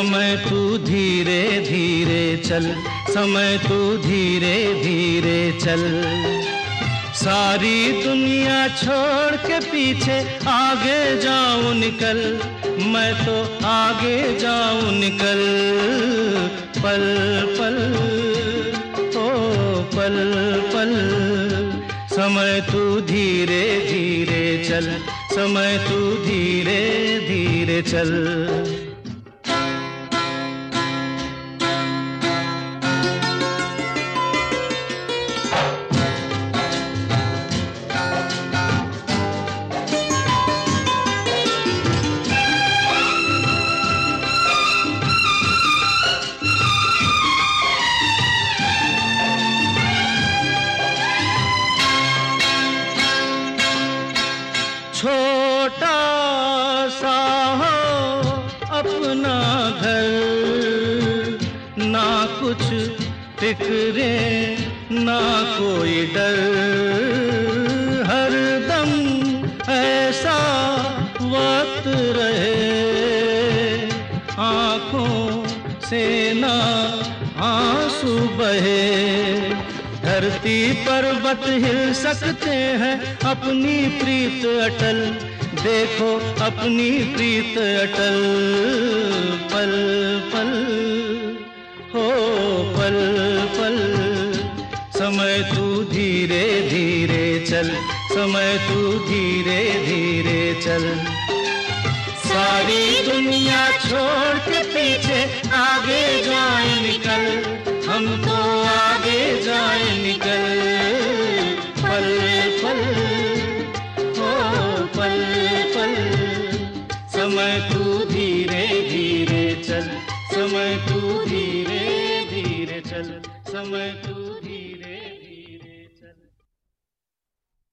समय तू धीरे धीरे चल, समय तू धीरे धीरे चल। सारी दुनिया छोड़ के पीछे आगे जाऊं निकल, मैं तो आगे जाऊं निकल। पल पल ओ पल पल, समय तू धीरे धीरे चल, समय तू धीरे धीरे चल। छोटा सा हो अपना घर, ना कुछ फिक्रे ना कोई डर, हर दम ऐसा वक्त रहे, आँखों से ना आंसू बहे। धरती पर्वत हिल सकते हैं, अपनी प्रीत अटल, देखो अपनी प्रीत अटल। पल पल हो पल पल, समय तू धीरे धीरे चल, समय तू धीरे धीरे चल। सारी दुनिया छोड़ के पीछे आगे जाए निकल, हम तो आगे जाए निकल। पल पल ओ पल पल, समय तू धीरे धीरे चल, समय तू धीरे धीरे चल, समय